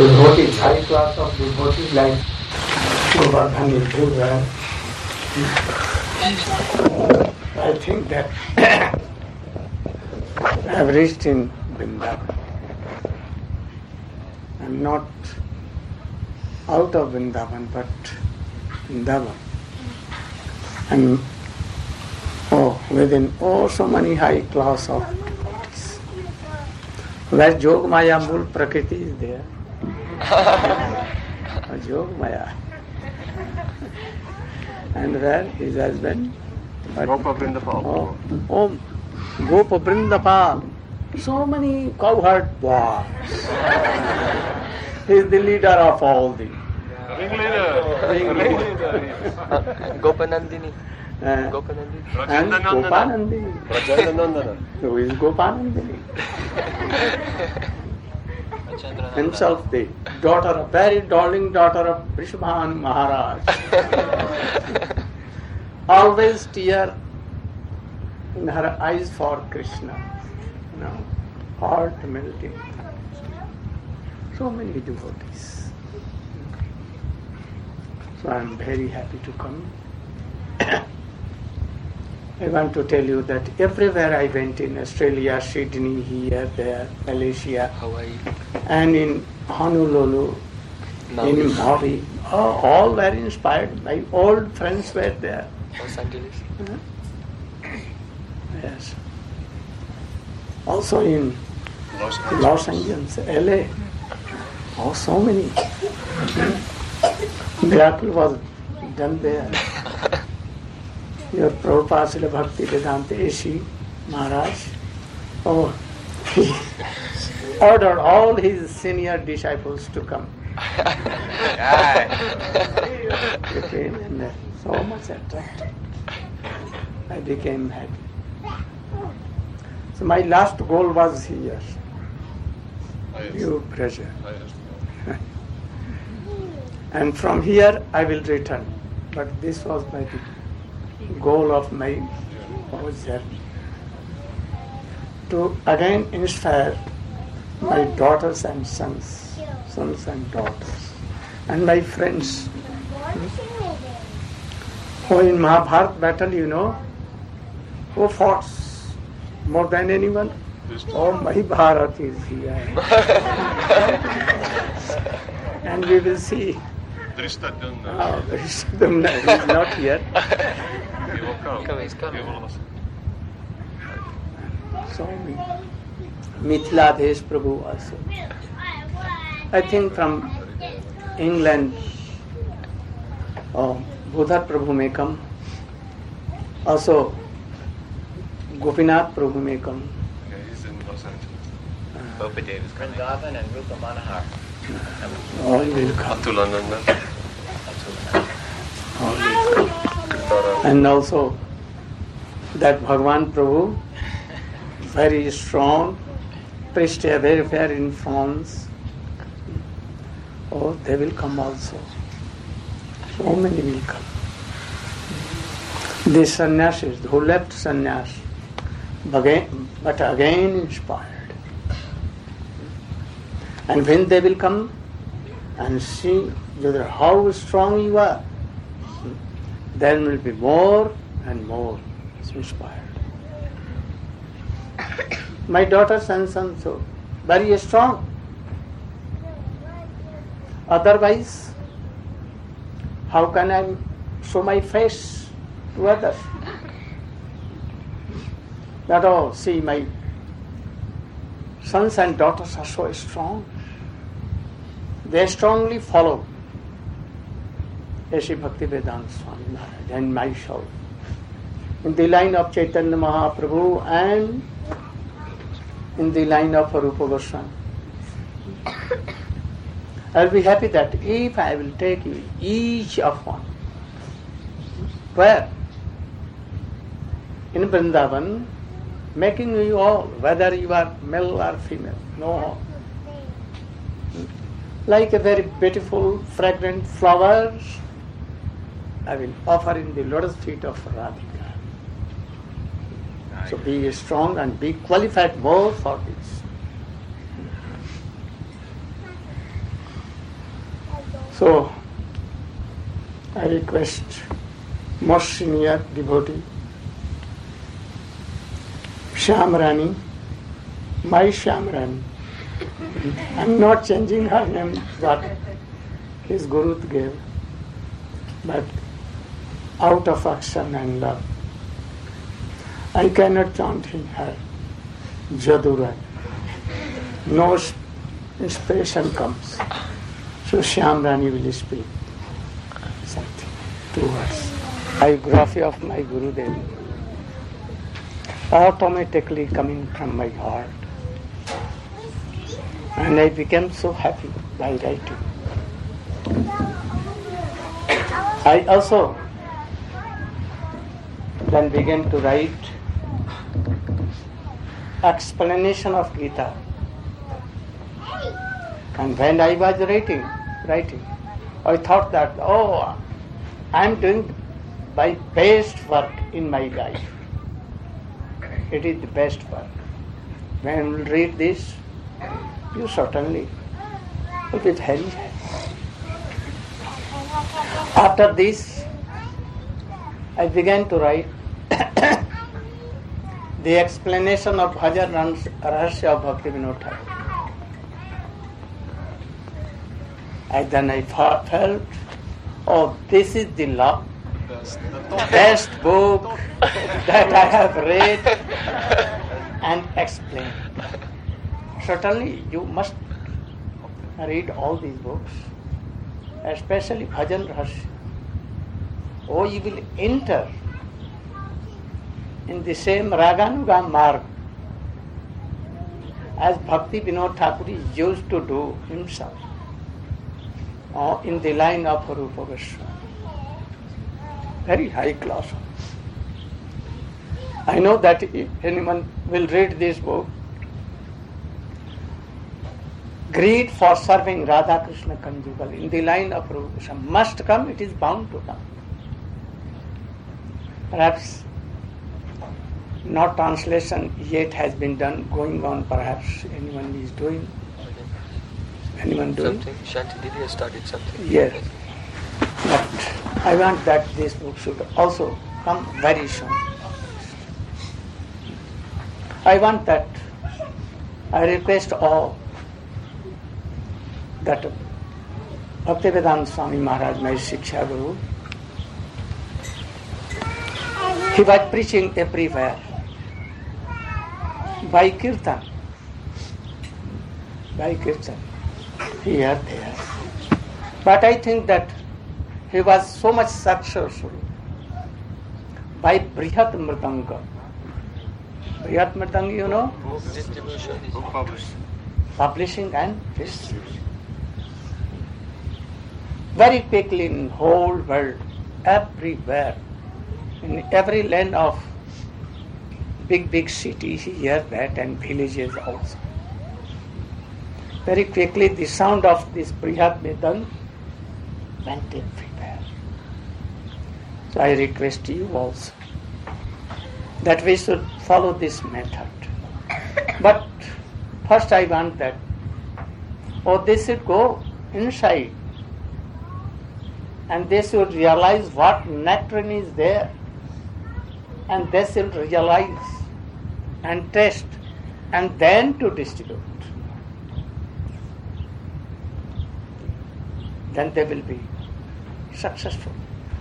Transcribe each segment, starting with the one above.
devotees, high class of devotees like Govardhan everywhere. I think that I have reached in Vrindavan. I am not out of Vrindavan, but Vrindavan. And within so many high class of devotees. Where Jog Maya Mool Prakriti is there. Jog Maya. And where his husband? Gopa Vrindapal. Gopa Vrindapal. So many cowherd boys. He is the leader of all the. Ringleader. Gopanandini. And Gopanandini. Rajandanandana. Who is Gopanandini? Himself the daughter, very darling daughter of Vrishabhan Maharaj. Always tear in her eyes for Krishna. Heart melting. So many devotees. So I am very happy to come. I want to tell you that everywhere I went in Australia, Sydney, here, there, Malaysia, Hawaii, and in Honolulu, in Maui, all were inspired. My old friends were there. Los Angeles. Yes. Also in Los Angeles, LA. So many. Miracle was done there. Your Prabhupada Srila Bhakti Vedanta Ishi Maharaj, he ordered all his senior disciples to come. They came and so much attracted. I became happy. So my last goal was here. Your pleasure. And from here I will return. But this was my goal of my journey. To again inspire my daughters and sons and daughters, and my friends. Who in Mahabharata battle, who fought more than anyone? Mahabharata is here. And we will see. Drishtadyumna is not here. He will come. He's coming. So Mithiladesh Prabhu also. I think from England, Budhar Prabhu may come. Also Gopinath Prabhu may come. Yeah, he's in Los Angeles. Bopa Dev is coming. Vrindavan and Rupa Manohar. All will come. Atulananda. All will come. And also that Bhagwan Prabhu, very strong, preached a very fair in France. They will come also. So many will come. The sannyasis who left sannyas, but again inspired. And when they will come and see how strong you are, then will be more and more inspired. My daughters and sons are very strong. Otherwise, how can I show my face to others? That see, my sons and daughters are so strong. They strongly follow Sri Bhakti Vedanta Swami Maharaj and myself in the line of Chaitanya Mahaprabhu and in the line of Arupa Goswami. I will be happy that if I will take you each of one. Where? In Vrindavan, making you all, whether you are male or female, no. Like a very beautiful, fragrant flowers, I will offer in the lotus feet of Radhika. So be strong and be qualified more for this. So, I request most senior devotee, Shyam Rani, my Shyam Rani. I'm not changing her name, what his Guru gave, but out of action and love. I cannot chant in her Jadura. No inspiration comes. So Shyam Rani will speak something, 2 words. Biography of my Gurudev, automatically coming from my heart. And I became so happy by writing. I also then began to write explanation of Gita. And when I was writing, I thought that, I am doing my best work in my life. It is the best work. When you read this, you certainly will be very happy. After this, I began to write the explanation of Bhajan Rahasya of Bhaktivinoda Thakur. And then I felt, this is the best book that I have read and explained. Certainly, you must read all these books, especially Bhajan Rahasya. You will enter in the same Raganuga marg as Bhakti Vinod Thakur used to do himself in the line of Rupa Goswami. Very high class. I know that if anyone will read this book, greed for serving Radha Krishna conjugal in the line of Rupa Goswami must come, it is bound to come. Perhaps not translation yet has been done, going on, perhaps anyone is doing. Anyone doing? Something. Shanti Didi has started something. Yes. But I want that this book should also come very soon. I want that. I request all that Bhaktivedanta Swami Maharaj, my Shiksha Guru, he was preaching everywhere by kirtan. Here, there. But I think that he was so much successful by Brihat Mridanga. Brihat Mridanga, you know? Distribution. Publishing and distribution. Very quickly in the whole world, everywhere, in every land of big cities here, that, and villages also. Very quickly the sound of this Brihat Mridanga went everywhere. So I request you also that we should follow this method. But first I want that, they should go inside and they should realize what nectarine is there, and they should realize and test and then to distribute. Then they will be successful.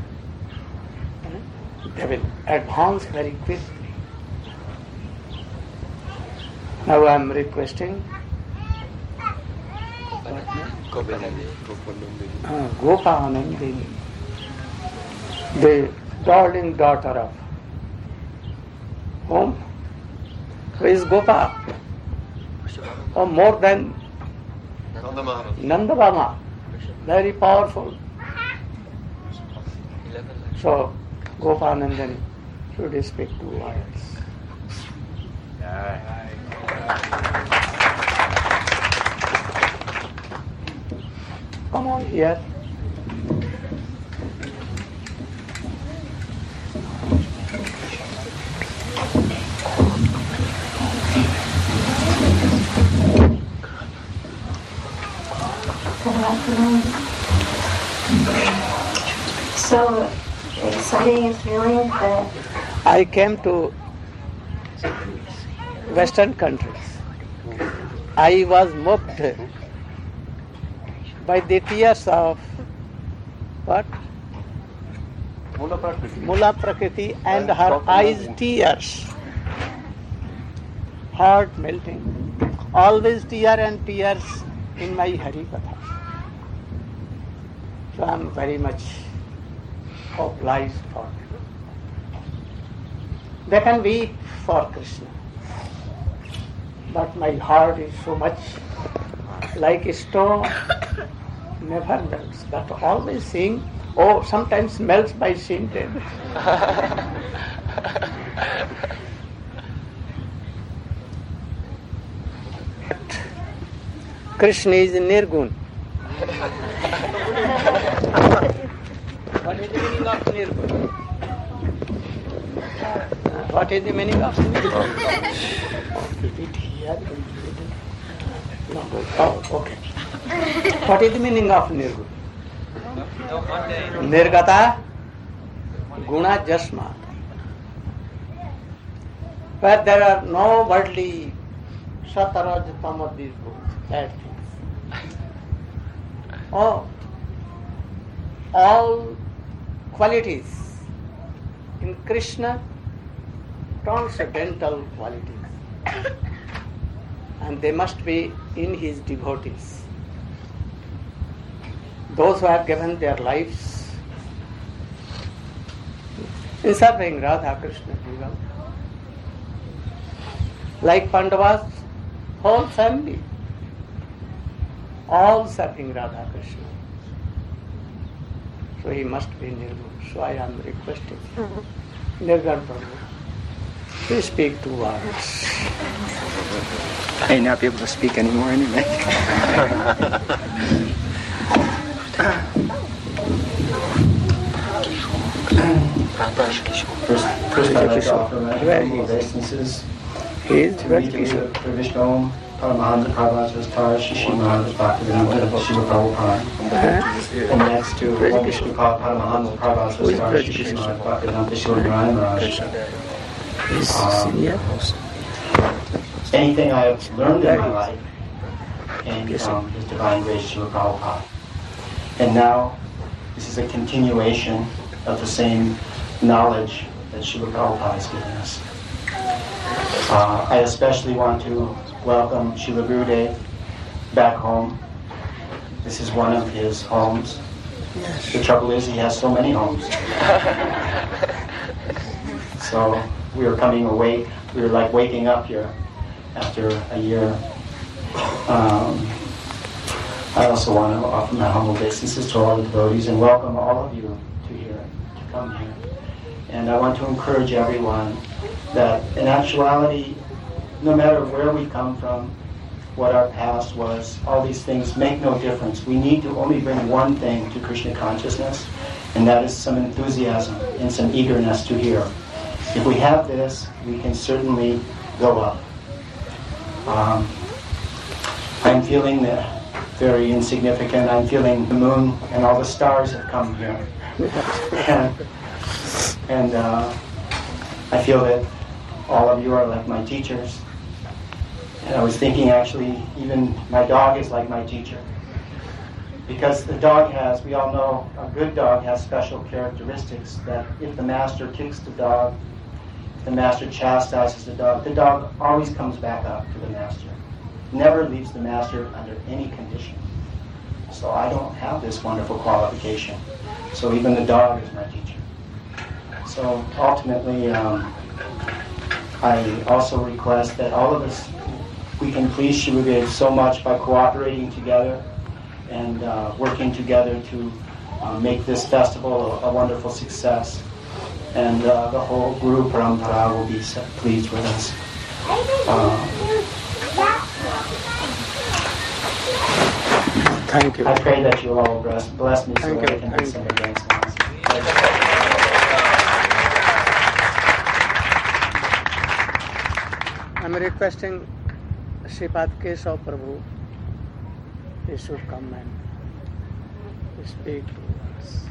They will advance very quickly. Now I am requesting Gopanandini, the darling daughter of whom? Who is Gopa? More than Nandabama. Very powerful. So, Gopanandani should speak 2 words. Come on here. So exciting is feeling that I came to Western countries. I was moved by the tears of what? Mula Prakriti and her eyes tears. Heart melting. Always tear and tears in my Hari Katha. So I am very much obliged for it. They can weep for Krishna. But my heart is so much like a stone, never melts, but always seeing, sometimes melts by scented. Krishna is Nirgun. What is the meaning of Nirgun? What is the meaning of Nirgun? Repeat here. No. Oh, okay. What is the meaning of Nirgun? Nirgata Guna Jasma. Where there are no worldly Sataraj Tamad, these books, bad things. All qualities in Krishna, transcendental qualities, and they must be in his devotees. Those who have given their lives in serving Radha Krishna Jivan, like Pandavas' whole family, all serving Radha Krishna. So he must be Nirgun. So I am requesting Nirgun Prabhu, please speak 2 words. I may not be able to speak anymore anyway. First I'd like to offer my humble obeisances to Vishnu Paramahansa Prabhupada Tar Shishi Maharaj Bhaktivedanta Shiva Prabhupada. And next to Om Vishnupada Paramahansa Prabhupada Tar Shishi Maharaj Bhaktivedanta Shiva Narayana Maharaj. Anything I have learned in my life came from His Divine Grace Shiva Prabhupada. And now this is a continuation of the same knowledge that Shiva Prabhupada has given us. I especially want to welcome Srila Gurudev back home. This is one of his homes. Yes. The trouble is he has so many homes. So we are coming awake. We are like waking up here after a year. I also want to offer my humble obeisances to all the devotees and welcome all of you to come here. And I want to encourage everyone that in actuality, no matter where we come from, what our past was, all these things make no difference. We need to only bring one thing to Krishna consciousness, and that is some enthusiasm and some eagerness to hear. If we have this, we can certainly go up. I'm feeling very insignificant. I'm feeling the moon and all the stars have come here. and I feel that all of you are like my teachers. And I was thinking actually, even my dog is like my teacher. Because the dog has, we all know, a good dog has special characteristics that if the master kicks the dog, if the master chastises the dog always comes back up to the master. Never leaves the master under any condition. So I don't have this wonderful qualification. So even the dog is my teacher. So ultimately, I also request that all of us, we can please Shri Gurudev so much by cooperating together and working together to make this festival a wonderful success. And the whole Guru Parampara will be pleased with us. Thank you. I pray that you all bless me so that I can sing against us. I'm requesting Sripad Keshav Prabhu, he should come and speak to us.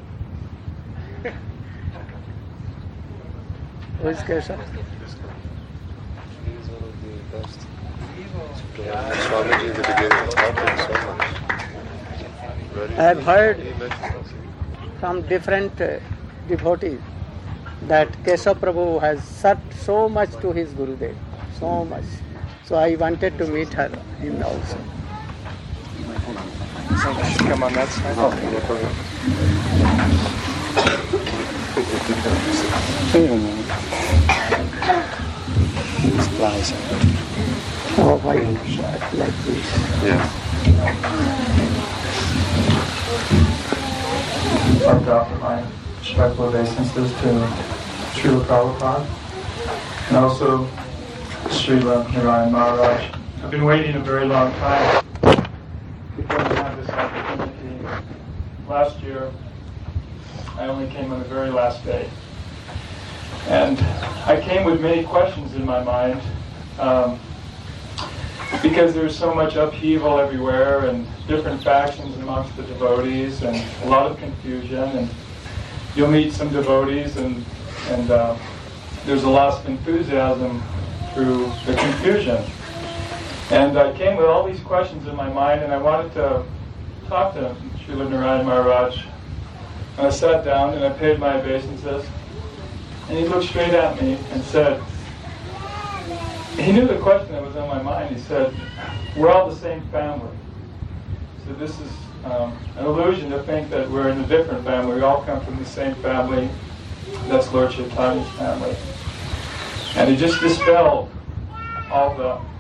Who is Keshav? He is one of the best. Swamiji in the beginning taught him so much. I have heard He mentioned also. from different devotees that Keshav Prabhu has said so much to his Gurudev, so much. So I wanted to meet him also. Come on that side. Supplies. Oh, why like this? Yeah. I'd like to offer my respectful obeisances to Srila Prabhupada and also Srila Narayan Maharaj. I've been waiting a very long time before we had this opportunity. Last year, I only came on the very last day. And I came with many questions in my mind because there's so much upheaval everywhere and different factions amongst the devotees and a lot of confusion. And you'll meet some devotees and there's a loss of enthusiasm through the confusion. And I came with all these questions in my mind and I wanted to talk to Srila Narayan Maharaj. And I sat down and I paid my obeisances. And he looked straight at me and said, he knew the question that was on my mind. He said, we're all the same family. So this is an illusion to think that we're in a different family. We all come from the same family. That's Lord Chaitanya's family. And he just dispelled all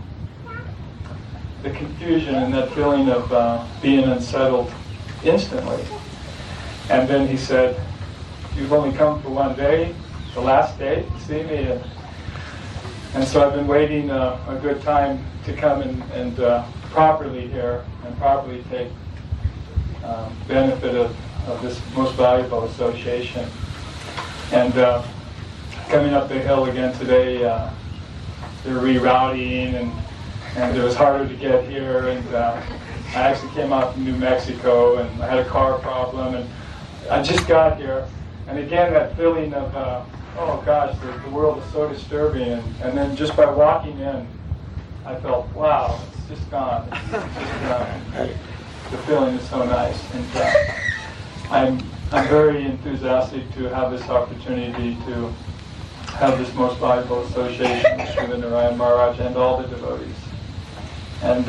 the confusion and that feeling of being unsettled instantly. And then he said, you've only come for one day, the last day, to see me. And so I've been waiting a good time to come and properly hear and properly take benefit of this most valuable association. And coming up the hill again today, they're rerouting and it was harder to get here. And I actually came out from New Mexico and I had a car problem and I just got here. And again, that feeling of, oh gosh, the world is so disturbing. And then just by walking in, I felt, wow, it's just gone. It's just gone. The feeling is so nice. And I'm very enthusiastic to have this opportunity to have this most valuable association with Srila Narayan Maharaj and all the devotees. And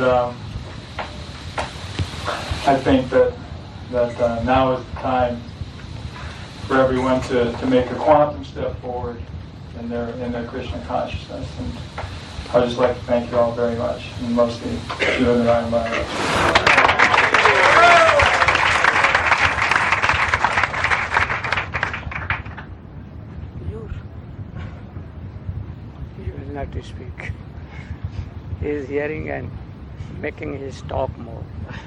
I think that now is the time for everyone to make a quantum step forward in their Krishna consciousness. And I'd just like to thank you all very much, and mostly Srila Narayan Maharaj. He will not speak. He is hearing and making his talk more.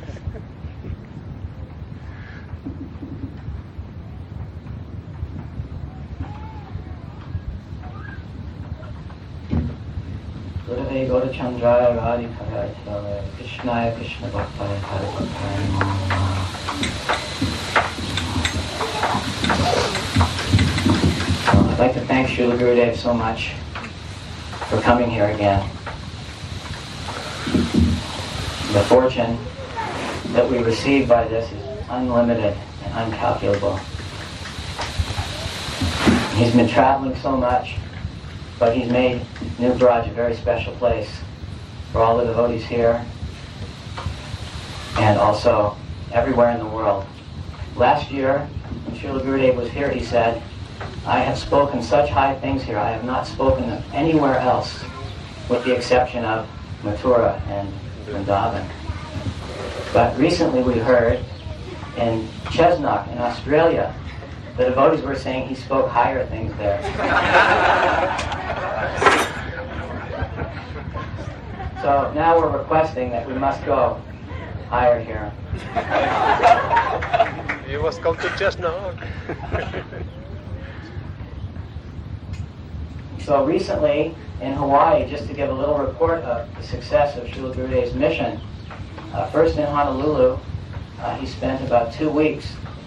Gurave Gaurachandraya Radhikaya Chitavaya Krishnaya Krishna Bhaktaya Haribhaktaya Namo. I'd like to thank Srila Gurudev so much for coming here again. The fortune that we receive by this is unlimited and uncalculable. He's been traveling so much, but he's made New Braj a very special place for all the devotees here and also everywhere in the world. Last year, when Srila Gurudev was here, he said, I have spoken such high things here. I have not spoken them anywhere else, with the exception of Mathura and Vrindavan. But recently we heard in Chesnock in Australia, the devotees were saying he spoke higher things there. So now we're requesting that we must go higher here. You must come to Chesnock. So recently in Hawaii, just to give a little report of the success of Srila Gurudev's mission, first in Honolulu, he spent about 2 weeks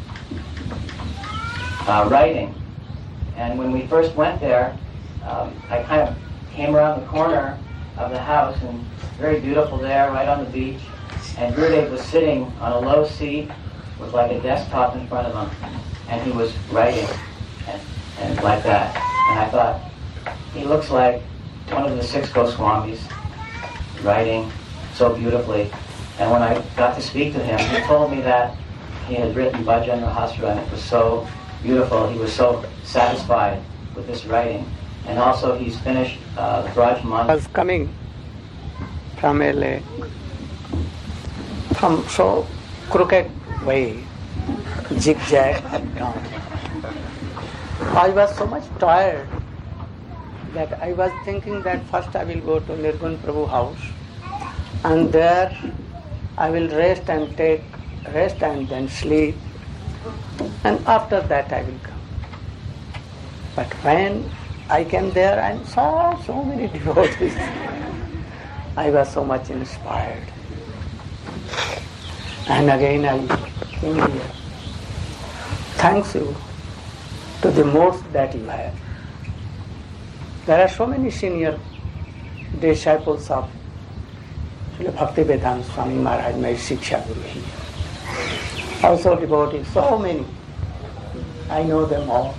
writing. And when we first went there, I kind of came around the corner of the house, and very beautiful there, right on the beach. And Gurudev was sitting on a low seat with like a desktop in front of him, and he was writing, and like that. And I thought, he looks like one of the 6 Goswamis, writing so beautifully. And when I got to speak to him, he told me that he had written Bhajan Rahasra, and it was so beautiful. He was so satisfied with this writing. And also he's finished the Braj Mantra. I was coming from LA, from so crooked way, zigzag up down. I was so much tired that I was thinking that first I will go to Nirgun Prabhu house, and there I will rest and take rest and then sleep, and after that I will come. But when I came there and saw so many devotees, I was so much inspired. And again I came here. Thanks you to the most that you have. There are so many senior disciples of Srila Bhaktivedanta Swami Maharaj, my Shiksha Guru here. Also devotees, so many. I know them all.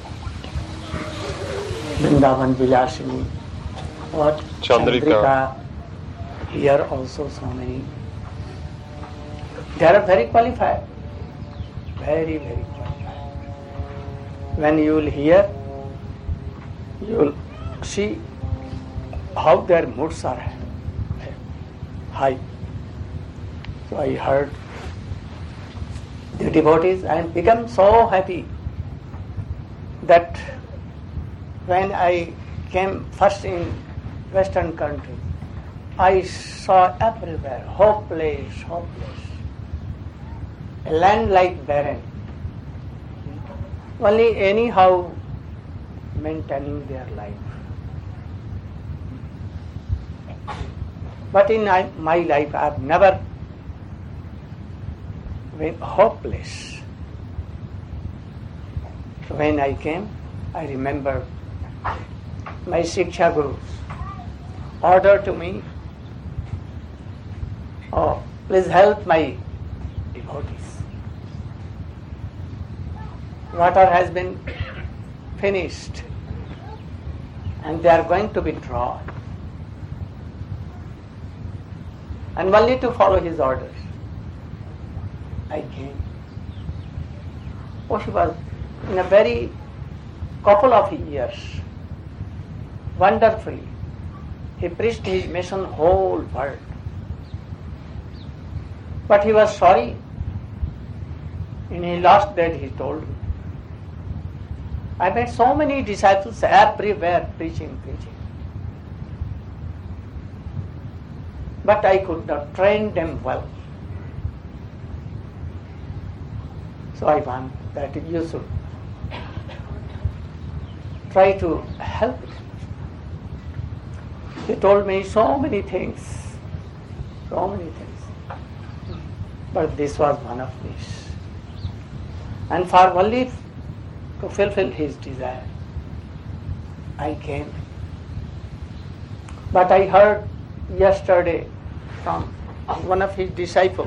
Vrindavan Vilasini, what? Chandrika. Here also so many. They are very qualified. Very, very qualified. When you will hear, you will see how their moods are high. So I heard the devotees and become so happy that when I came first in Western country, I saw everywhere hopeless, a land like barren, only anyhow maintaining their life. But in my life I have never been hopeless. So when I came, I remember my Shiksha Guru's order to me, oh, please help my devotees. Water has been finished and they are going to be dry. And only to follow his orders, I came. Oh, he was in a very couple of years, wonderfully. He preached his mission whole world. But he was sorry. In his last day he told me, I met so many disciples everywhere preaching. But I could not train them well. So I want that you should try to help them. He told me so many things. But this was one of these. And for only to fulfill his desire, I came. But I heard yesterday from one of his disciples,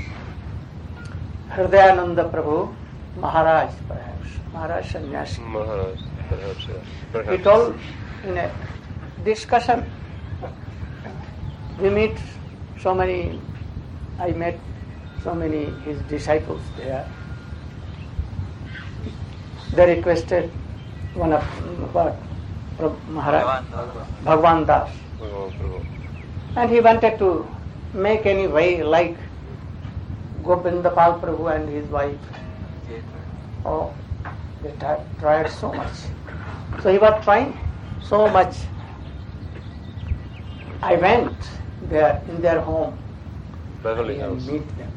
Hridayananda Prabhu, Maharaj perhaps, Maharaj Sannyasi. Maharaj, perhaps, yeah. Perhaps. He told in a discussion, I met so many his disciples there. They requested one of Maharaj, Bhagwan Das. And he wanted to make any way like Gopindapal Prabhu and his wife. Oh, they tried so much. So he was trying so much. I went there in their home and met them.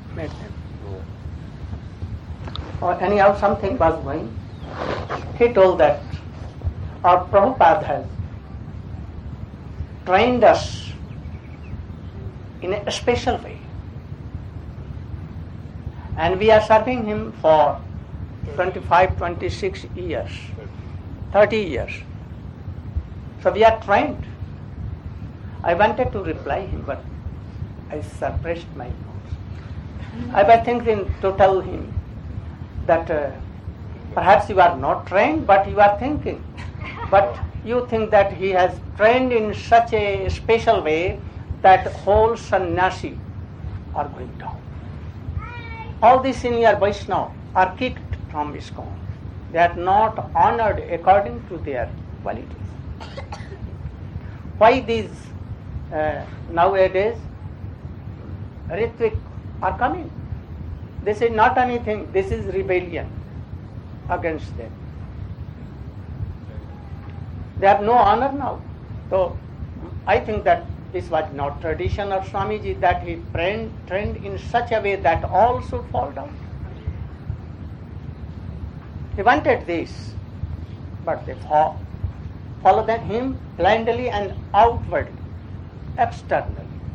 Or anyhow, something was going. He told that our Prabhupada has trained us in a special way. And we are serving him for 25, 26 years, 30 years. So we are trained. I wanted to reply him, but I suppressed my mouth. I was thinking to tell him that perhaps you are not trained, but you are thinking. But you think that he has trained in such a special way that whole sannyasi are going down. All the senior Vaishnava are kicked from ISKCON. They are not honored according to their qualities. Why these nowadays Ritvik are coming? This is not anything, this is rebellion against them. They have no honor now. So I think that this was not tradition of Swamiji, that he trained in such a way that all should fall down. He wanted this, but they followed him blindly and outwardly, externally.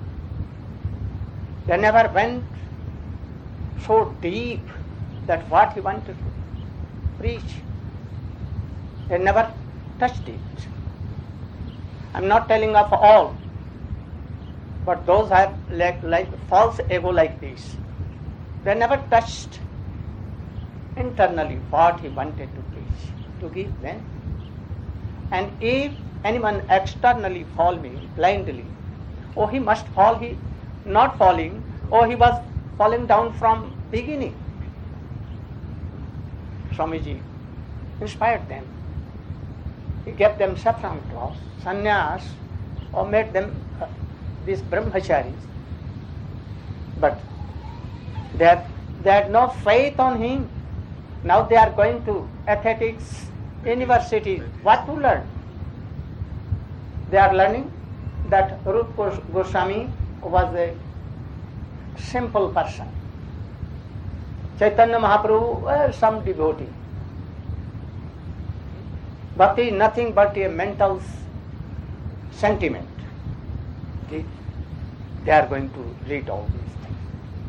They never went so deep that what he wanted to preach. They never touched it. I'm not telling of all, but those have like false ego like this. They never touched internally what he wanted to preach, to give them. And if anyone externally follow me blindly, oh, he must fall, he not falling, or he was falling down from beginning. Swamiji inspired them. He gave them saffron cloth, sannyas, or made them these brahmacharis. But they had no faith on him. Now they are going to athletics university. What to learn? They are learning that Rupa Goswami was a simple person. Chaitanya Mahaprabhu, some devotee. Bhakti is nothing but a mental sentiment. They are going to read all these things.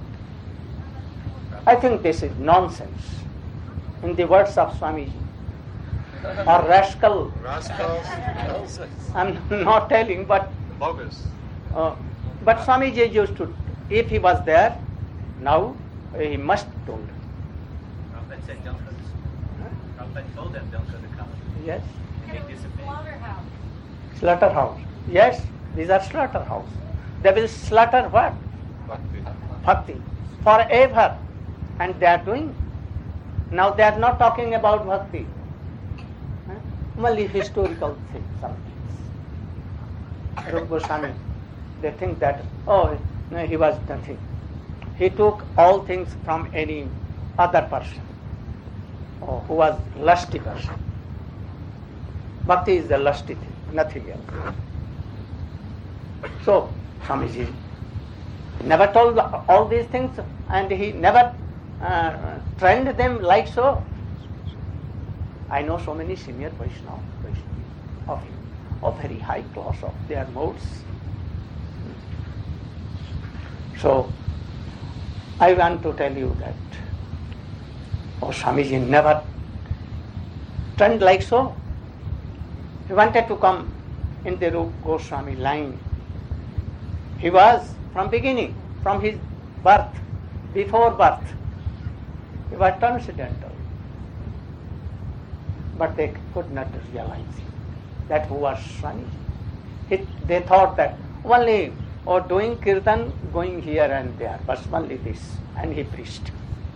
I think this is nonsense. In the words of Swamiji, or rascal. Nonsense. I'm not telling, but Bogus. but Swamiji used to, if he was there, now he must told. Prabhupada said don't go to school. Prabhupada told them don't go to college. Yes. They disobeyed. Slaughterhouse. Yes, these are slaughterhouse. They will slaughter what? Bhakti. Bhakti. Forever. And they are doing. Now they are not talking about bhakti. Only historical things, some things. Rupa Goswami, they think that, oh, no, he was nothing. He took all things from any other person, who was lusty person. Bhakti is the lusty thing, nothing else. So, Swamiji never told all these things, and he never trained them like so. I know so many senior Vaishnavas of very high class of their modes. So, I want to tell you that Swamiji never trained like so. He wanted to come in the Rupa Goswami line. He was from beginning, from his birth, before birth. He was transcendental. But they could not realize that who was Swamiji. They thought that only doing kirtan, going here and there, but only this, and he preached.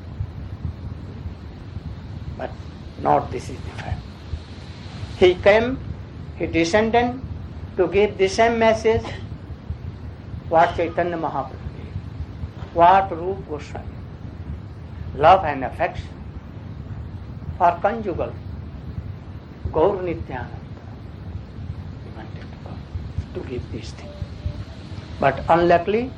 But not this is different. He came, he descended to give the same message what Chaitanya Mahaprabhu gave, what Rupa Goswami, love and affection for conjugal, Gaur Nityananda. He wanted to give these things. But unluckily,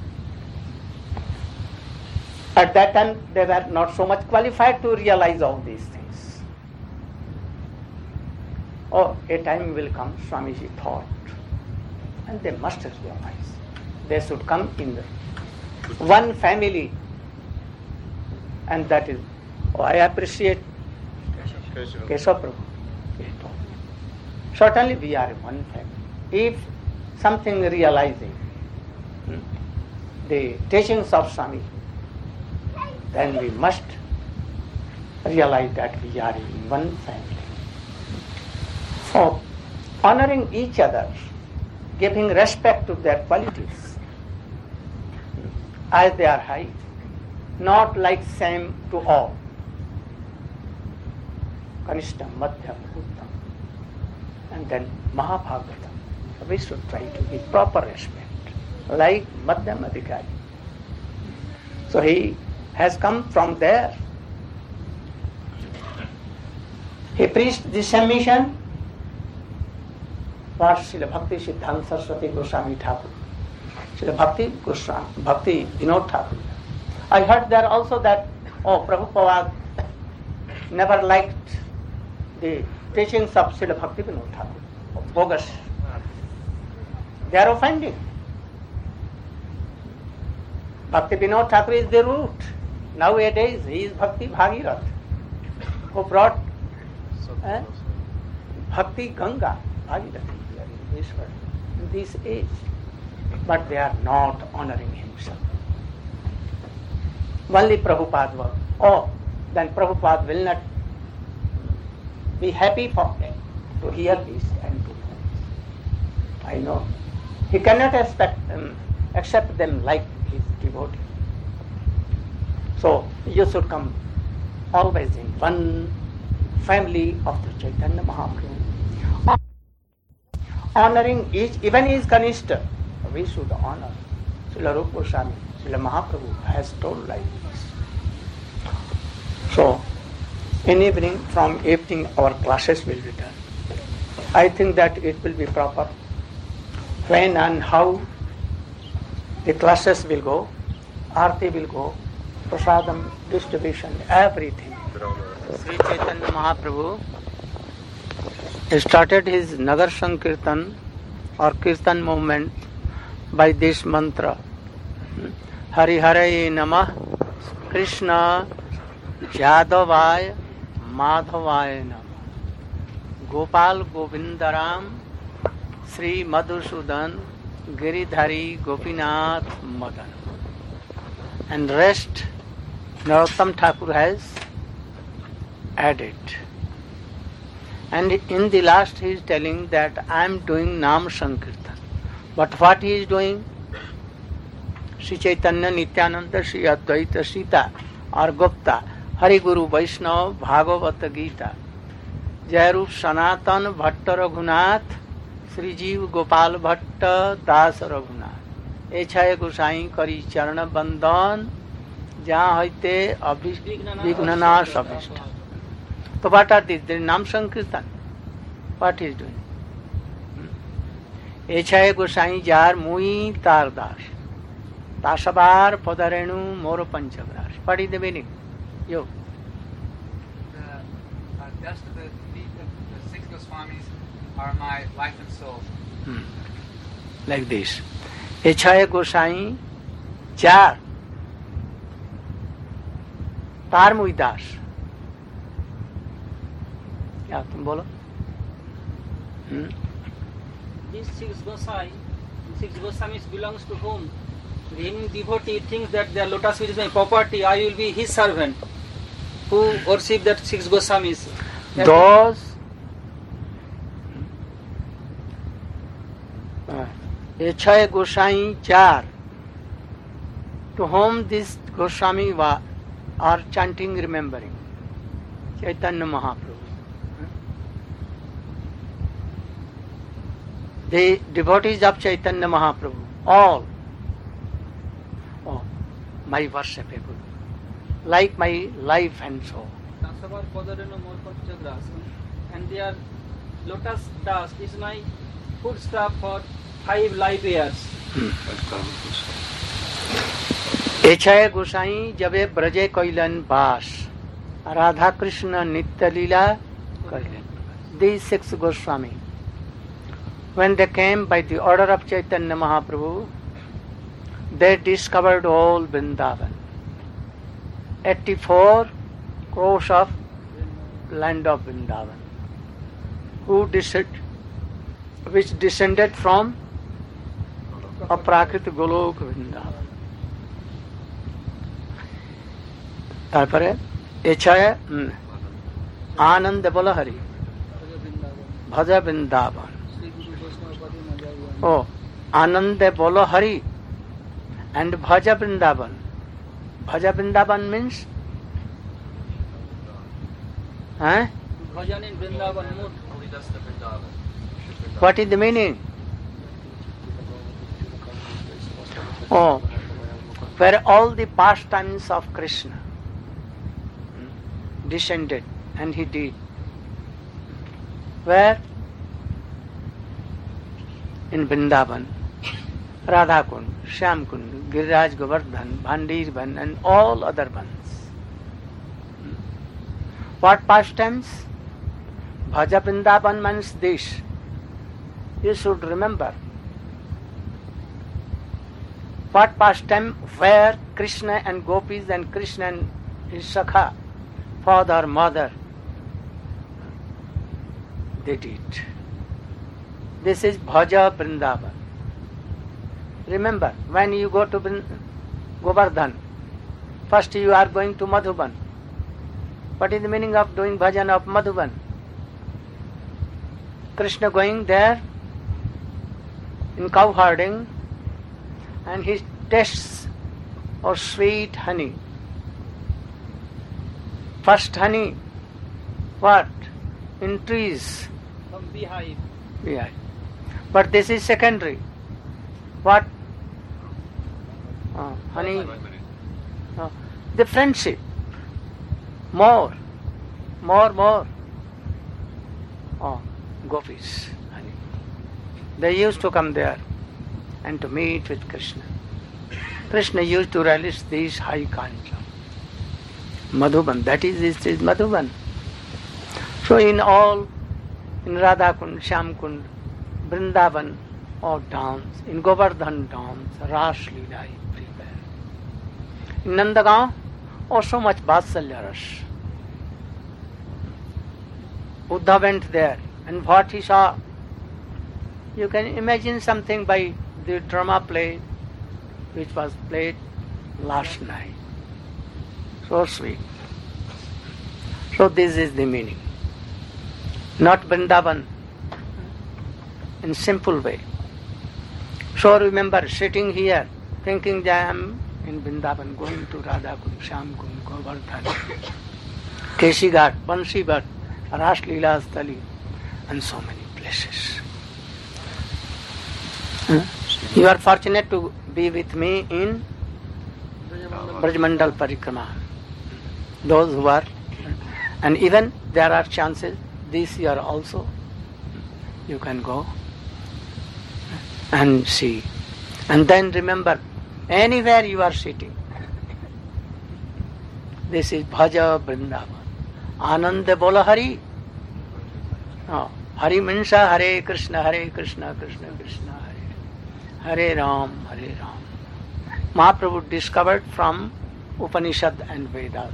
at that time they were not so much qualified to realize all these things. Oh, a time will come, Swamiji thought, and they must realize. They should come in one family And that is, I appreciate Keshav Prabhu. Certainly we are one family. If something realizing the teachings of Swami, then we must realize that we are in one family. So, honoring each other, giving respect to their qualities as they are high, not like same to all. Kanishtam, Madhyam, Uttam, and then Mahabhagavatam. We should try to give proper respect, like Madhyam Adhikari. So he has come from there. He preached this same mission for Srila Bhakti Siddhanta Saraswati Goswami Thakur, Srila Bhakti Vinod Thakur. I heard there also that, Prabhupada never liked the teachings of Srila Bhakti Vinod Thakur, bogus. They are offending. Bhakti Vinod Thakur is the root. Nowadays he is Bhakti Bhagirath, who brought Bhakti Ganga, Bhagirathi here in this world, in this age. But they are not honoring himself. Only Prabhupada was. Then Prabhupada will not be happy for them to hear this and do this. I know. He cannot accept them like his devotee. So you should come always in one family of the Chaitanya Mahaprabhu. Honoring each, even his Kanishta, we should honor. Srila Rupa Goswami, Srila Mahaprabhu has told like this. So, from evening our classes will be done. I think that it will be proper. When and how the classes will go, Aarti will go, Prasadam, distribution, everything. Sri Chaitanya Mahaprabhu started his Nagar Sankirtan or Kirtan movement by this mantra. Hari Hare Namah Krishna Yadavaya Madhavaya Namah Gopal Govindaram Sri Madhusudan Giridhari Gopinath Madan. And rest Narottam Thakur has added. And in the last he is telling that I am doing Nam Sankirtan. But what he is doing? Sri Chaitanya Nityananda Sri Advaita Sita or Gupta Hari Guru Vaishnava Bhagavata Gita Jairup Sanatan Bhatta Raghunath Sri Jeev Gopal Bhatta Das Raghunath Echaya Gosai Kari Charana Bandhan Jahan Haite Vignanash Abhishta. So what are these? There is Nam Sankirtan. What he is doing? Echaya Gosai Jar Mui Tar Das Tasabar Padarenu Moro Panchagrash. What is the meaning? You. The dust of the feet of the 6 Goswamis are my life and soul. Like this. Echaya Gosai Jar Tar Mui Das. क्या तुम बोलो? These 6 Goswamis belongs to whom? The Indian devotee thinks that their lotus feet is my property, I will be his servant. Who worship that 6 Goswamis? Those Echaya Gosai Jar, to whom this Goswami are chanting, remembering Chaitanya Mahaprabhu. The devotees of Chaitanya Mahaprabhu, all, my worshipable, like my life and soul. And their lotus dust is my foodstuff for 5 life years. Echaya Gosai jabe braje koilan bas, Radha Krishna nitya lila koilan. These 6 Goswami, when they came by the order of Chaitanya Mahaprabhu, they discovered all Vrindavan. 84 crores of land of Vrindavan, which descended from Aprakrit Golok Vrindavan. তারপরে এছাড়া আনন্দ বল হরি ভজ বৃন্দাবন ও আনন্দ বল Hari and bhaja Vrindavan. Bhaja Vrindavan means Bhajan in Vrindavan mood. What is the meaning? Oh, where all the pastimes of Krishna descended and he did. Where? In Vrindavan, Radha Kund, Shyam Kund, Giriraj Govardhan, Bhandir Ban and all other ones. What pastimes? Bhaja Vrindavan means this. You should remember. What pastime where Krishna and Gopis and Krishna and his Sakha, father, mother, they did. This is Bhaja Vrindavan. Remember, when you go to Govardhan, first you are going to Madhuban. What is the meaning of doing bhajan of Madhuban? Krishna going there in cow herding and he tastes of sweet honey. First honey, what? In trees. From beehive. Beehive. But this is secondary. What? Honey. The friendship. More. Gopis. Honey. They used to come there and to meet with Krishna. Krishna used to relish these high kancha. Madhuban, that is Madhuban. So in all, in Radha Kund, Shyam Kund, Vrindavan, all dance, in Govardhan dance, Ras Leela everywhere. In Nandagaon, so much Vatsalya Ras. Buddha went there, and what he saw, you can imagine something by the drama play which was played last night. So sweet. So this is the meaning. Not Vrindavan in simple way. So remember sitting here thinking that I am in Vrindavan, going to Radha Kund, Shyam Kund, Govardhan, Keshi Ghat, Bansi Bhat, Ras Leela Stali, and so many places. You are fortunate to be with me in Brajmandal Parikrama. Those who are, and even there are chances this year also you can go and see. And then remember, anywhere you are sitting, this is Bhaja Vrindavan. Ananda Bola Hari. Hari means Hare Krishna, Krishna Krishna, Hare Ram, Hare Ram. Mahaprabhu discovered from Upanishad and Vedas.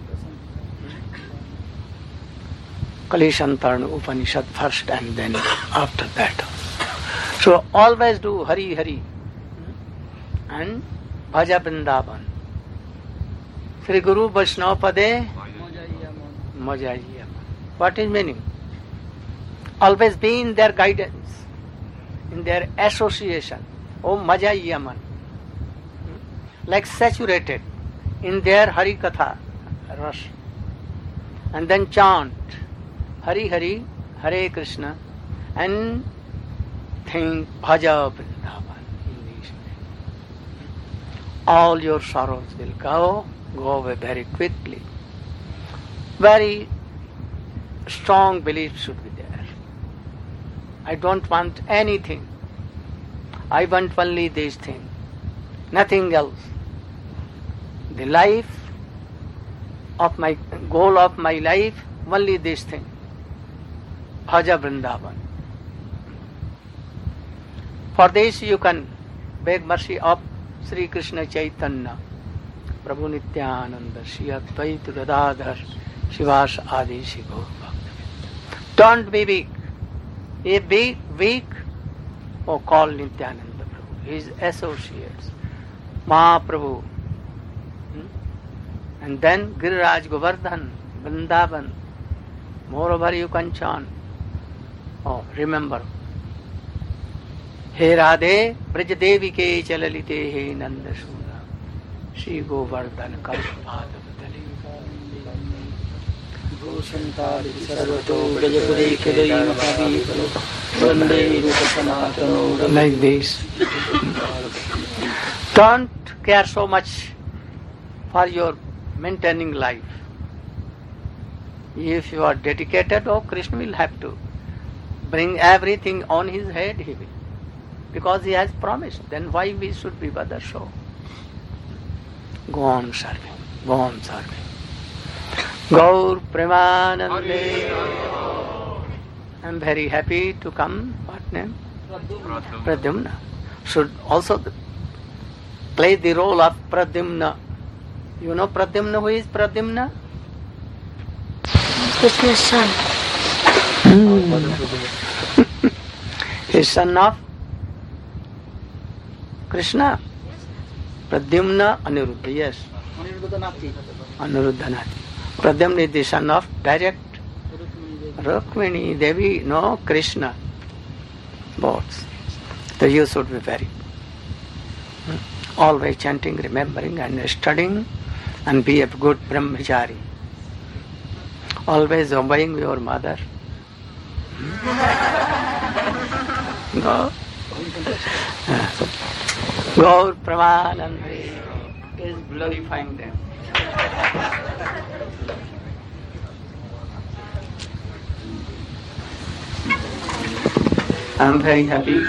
Kalishantarna Upanishad first and then after that. So always do Hari Hari and Bhaja Vrindavan. Sri Guru Vaishnava Pade Majaiya. What is meaning? Always be in their guidance, in their association. Oh Majaiyaman. Like saturated in their Hari Katha Ras. And then chant Hari Hari, Hare Krishna, and think Bhaja Vrindavan in this way. All your sorrows will go away very quickly. Very strong belief should be there. I don't want anything. I want only this thing, nothing else. The life of my goal of my life, only this thing. Bhaja Vrindavan. For this you can beg mercy of Sri Krishna Chaitanya, Prabhu Nityananda, Shri Advaita Gadadhar, Shivas Adi Shigo. Don't be weak. If be weak, call Nityananda Prabhu, his associates, Mahaprabhu. And then Giriraj Govardhan, Vrindavan, moreover you can chant. Remember. He Radhe, Braj Devi ke chalalite he Nanda Sura, Shri Govardhan Kalpadavadali Gosantari Sarvato Brajapuri Kedai Mahavi Vande Rupa Sanatano. Like this. Don't care so much for your maintaining life. If you are dedicated, Krishna will have to bring everything on his head, he will. Because he has promised. Then why we should be bother so? Go on serving. Go on serving. Gaur Premanande. I am very happy to come. What name? Pradyumna. Should also play the role of Pradyumna. You know Pradyumna? Who is Pradyumna? Krishna's son. His son of Krishna. Pradyumna Aniruddha. Yes. Aniruddhanathi. Pradyumna is the son of direct Rukmini Devi. No, Krishna. Both. So you should be very always chanting, remembering and studying, and be a good brahmachari. Always obeying your mother. No? Gaur Pramanande is glorifying them. I am very happy,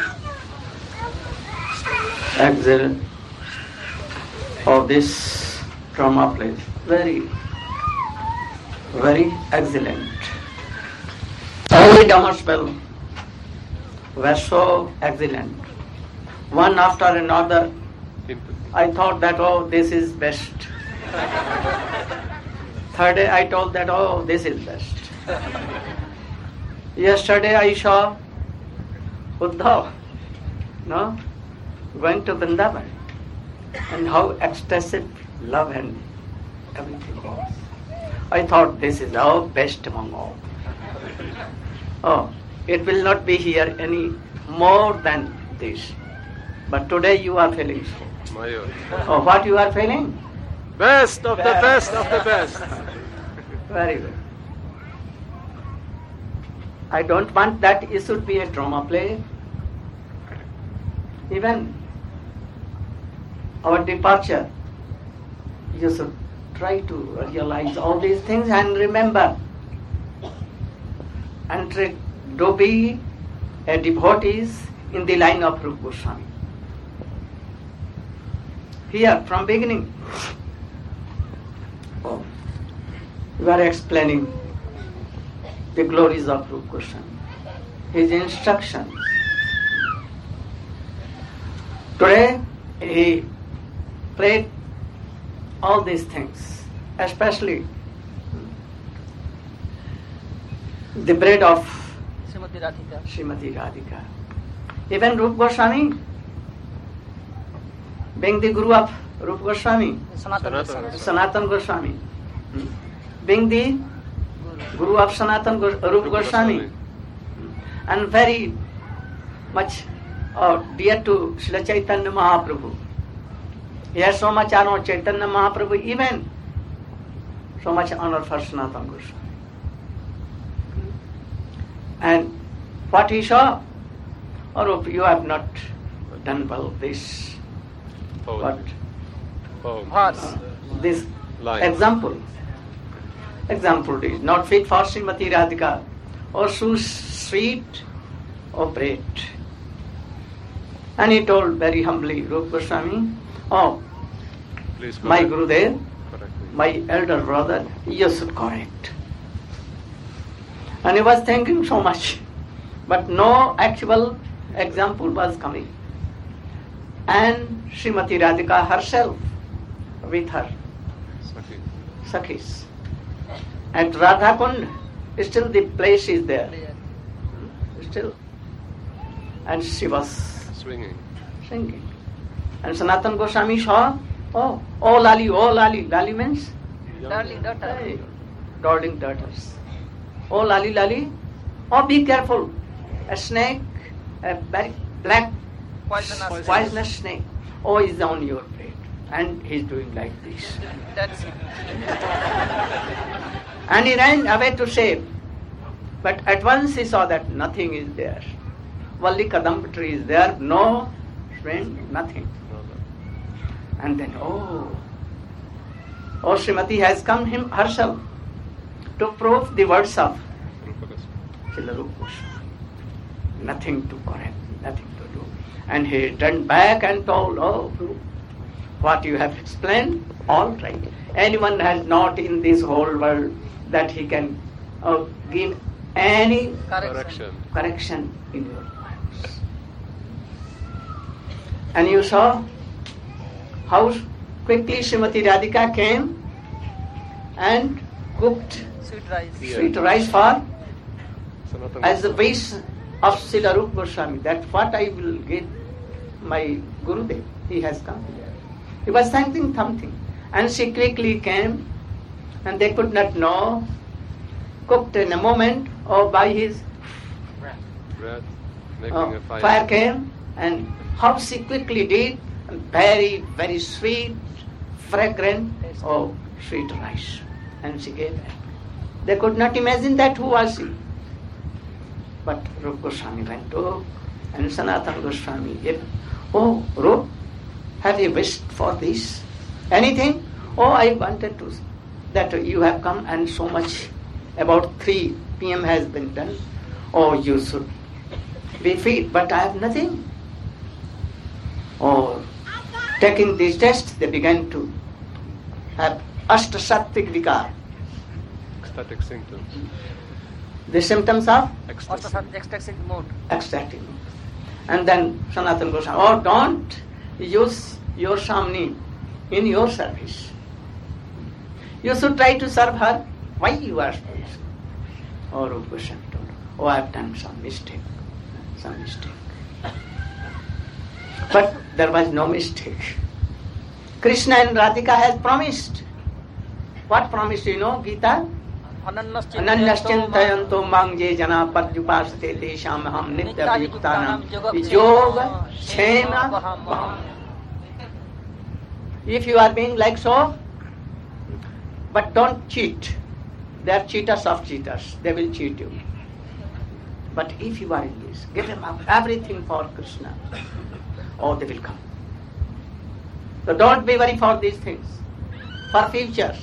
excellent of this drama play. Very, very excellent. All the demonstrations were so excellent. One after another, I thought that, this is best. Third day I told that, this is best. Yesterday I saw Uddhav, going to Vrindavan, and how ecstatic love and everything was. I thought this is our best among all. It will not be here any more than this. But today you are feeling so. What you are feeling? Best of the best of the best. Very well. I don't want that it should be a drama play. Even our departure, you should try to realize all these things and remember and try to be a devotees in the line of Rupa Goswami. Here, from beginning, we are explaining the glories of Rupa Goswami, his instructions. Today, he played all these things, especially the bread of Srimati Radhika. Even Rupa Goswami, being the guru of Rupa Goswami, Sanatan Goswami, being the guru of Rupa Goswami, and very much dear to Srila Chaitanya Mahaprabhu. He has so much honor, Chaitanya Mahaprabhu, even so much honor for Sanatan Goswami. And what he saw, you have not done well this. This example is not fit for Srimati Radhika, or so sweet or bread. And he told very humbly, Rupa Goswami, my Gurudev, my elder brother, you should correct. And he was thinking so much, but no actual example was coming. And Srimati Radhika herself, with her Sakhis. At Radha Kund, still the place is there. Still. And she was singing. And Sanatana Goswami saw, oh Lali, oh Lali. Lali means? Darling daughter. Hey, darling daughters. Oh Lali, Lali. Oh, be careful. A snake, a very black poisonous snake. Oh, is on your plate. And he's doing like this. That's it. And he ran away to save. But at once he saw that nothing is there. Valli Kadamba tree is there, no friend, nothing. And then, Srimati has come herself to prove the words of Srila Rupa Goswami. Nothing to correct, nothing to do. And he turned back and told, what you have explained, all right. Anyone has not in this whole world that he can give any correction in your minds. And you saw how quickly Srimati Radhika came and cooked sweet rice for as the base of Srila Rupa Goswami. That's what I will give my Gurudev. He has come here. He was thanking something. And she quickly came, and they could not know, cooked in a moment, or by his breath, making a fire. Fire came, and how she quickly did, very, very sweet, fragrant, sweet rice. And she gave it. They could not imagine that who was she. But Rupa Goswami went, and Sanatana Goswami gave, Rupa, have you wished for this? Anything? I wanted to, that you have come and so much, about 3 p.m. has been done. You should be fit, but I have nothing. Taking these tests, they began to have ashtasattvik vikar. Ecstatic symptoms. The symptoms of? Ecstatic mood. Ecstatic mood. And then Sanatana Goswami, don't use your Shamini in your service. You should try to serve her. Why you are doing so? Rupa Goswami told, I have done some mistake. But there was no mistake. Krishna and Radhika has promised. What promise do you know, Gita? Ananyaschintayanto mangye jana padyupaste desham ham nitya vyuktanam yoga chena. If you are being like so, but don't cheat. They are cheaters of cheaters. They will cheat you. But if you are in this, give them up everything for Krishna. They will come. So don't be worried for these things. For future,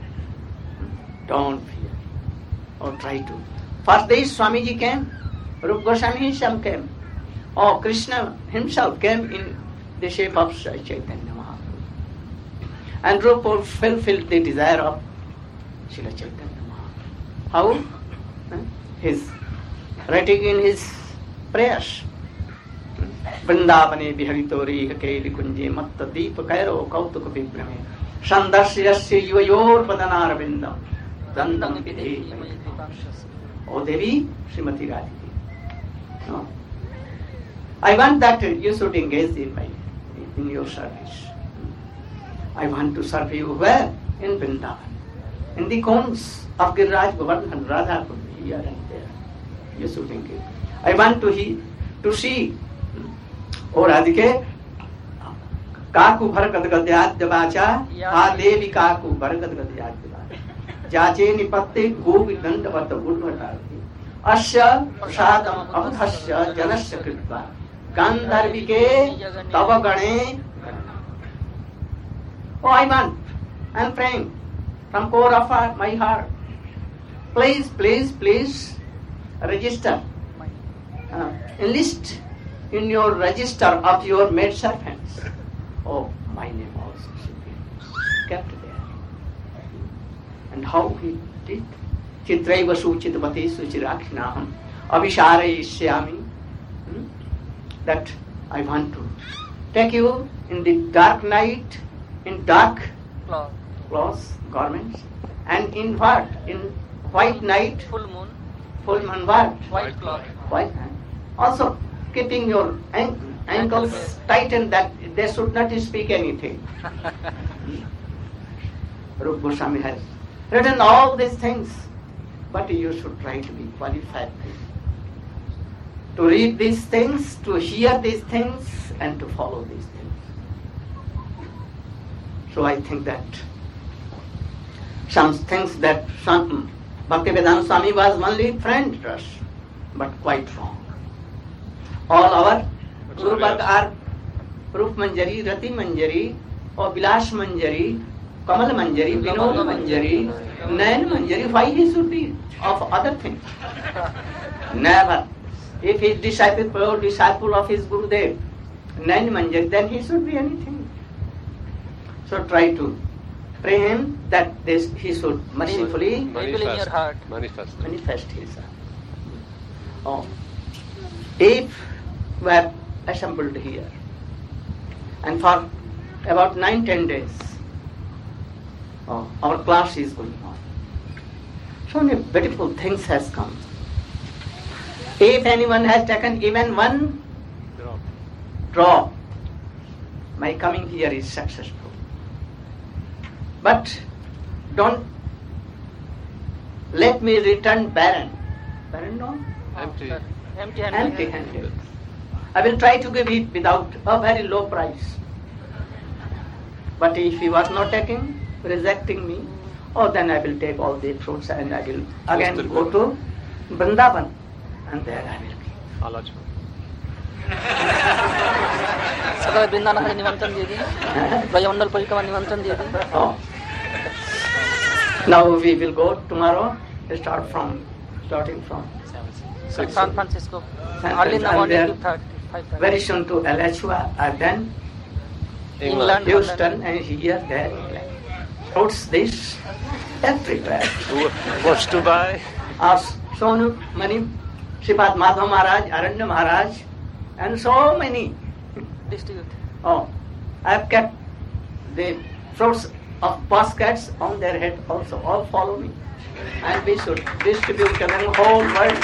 don't fear. Try to. For this, Swamiji came. Rupa Goswami himself came. Krishna himself came in the shape of Chaitanya Mahaprabhu. And Rupa fulfilled the desire of Srila Chaitanya Mahaprabhu. How? His writing in his prayers. Vrindavane viharito reha keli kunje matta deepa kairo kautuka vibrame sandarsiyasya yuvayor padanar vindam dandam vidhe. Devi Srimati Radhika. I want that you should engage in your service. I want to serve you where? In Vrindavan. In the cones of Giriraj Govardhan, Radha could be here and there. You should engage. I want to see, Radhike, Kaku Bhargad Gadyadya Vacha, Devi Kaku Bhargad Gadyadya Vacha, Jache Nipatte Govindandavata Budvatarthi, Asya Prasadam Abdhasya Janasya Kritva, Gandharvike Tavagane. I am praying from core of my heart. Please register. Enlist in your register of your maid servants. My name also should be kept there. And how he did? Chitraiva suchitavati suchirakshnaham avisharayishyami. That I want to take you in the dark night, in dark clothes, garments, and in what? In white night, Full moon, what? white cloth. White. Also keeping your ankles tightened that they should not speak anything. Rupa Goswami has written all these things, but you should try to be qualified to read these things, to hear these things, and to follow these things. So I think that some things that Bhaktivedanta Swami was only friend to us, but quite wrong. All our Guru Varga are Rup Manjari, Rati Manjari, or Vilash Manjari, Kamal Manjari, Vinod Manjari, Nayan Manjari. Why he should be of other things? Never. If he is disciple of his Gurudev, Nayan Manjari, then he should be anything. So try to pray him that he should mercifully manifest his. If we have assembled here, and for about 9-10 days, our class is going on. So many beautiful things has come. If anyone has taken even one drop, my coming here is successful. But don't let me return barren. Barren, no? Empty-handed. I will try to give it without a very low price. But if he was not taking, rejecting me, then I will take all the fruits and I will again go to Vrindavan, and there I will be. सदा वृंदावन का निमंत्रण दे दी, ब्रजमंडल परिक्रमा निमंत्रण दे दी. Now we will go tomorrow. Starting from San Francisco. Early in the morning to 5:30. Very soon to Alachua, and then England, Houston, and here, there, England. Fruits this everywhere. What's to buy? Sonu Mani, Sripad Madhav Maharaj, Aranya Maharaj, and so many. Distribute. I have kept the fruits of baskets on their head also. All follow me. And we should distribute them in the whole world.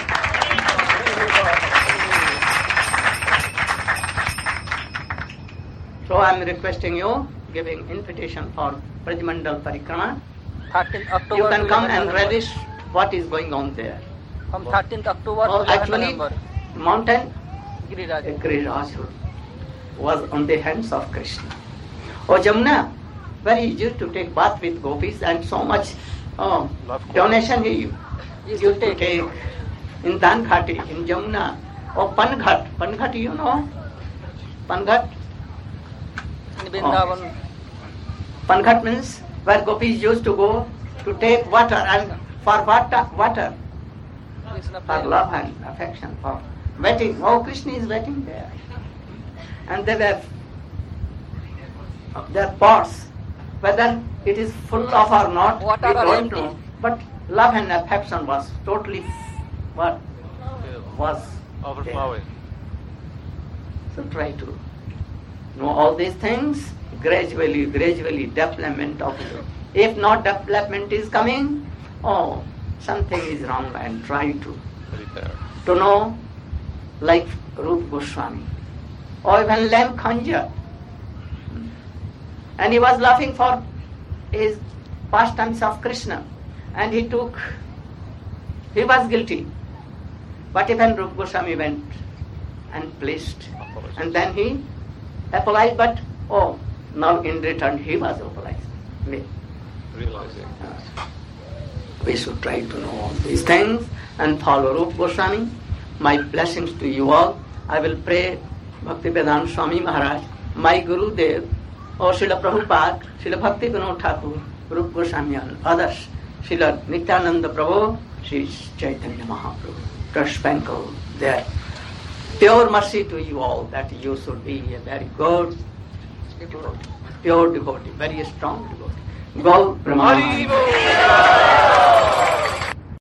So I am requesting you, giving invitation for Brajmandal Parikrama. 13th October. You can come and relish what is going on there. From 13th October to 11th Actually, November. mountain Giriraj. Giriraj was on the hands of Krishna. Jamuna, very easy to take bath with gopis, and so much donation he used to take in Dankhati, in Jamuna, or Panghat. Panghat, you know? Panghat? In Vrindavan. Panghat means where gopis used to go to take water, and for water? For love and affection, for waiting. Krishna is waiting there. And they were their pots, whether it is full of or not, we don't know. But love and affection was totally was overflowing. So try to know all these things gradually, development of it. If not development is coming, something is wrong, and try to know, like Rupa Goswami, or even Lam Khanja. And he was laughing for his pastimes of Krishna, and he was guilty. But even Rupa Goswami went and pleased, and then he apologized, but now in return he was apologizing. Realizing. We should try to know all these things and follow Rupa Goswami. My blessings to you all. I will pray Bhaktivedanta Swami Maharaj, my Guru Dev, or Srila Prabhupada, Srila Bhakti Vinod Thakur, Rupa Goswami and others, Srila Nityananda Prabhu, Sri Chaitanya Mahaprabhu, to sprinkle their pure mercy to you all, that you should be a very good devotee, pure devotee, very strong devotee. Go Brahma.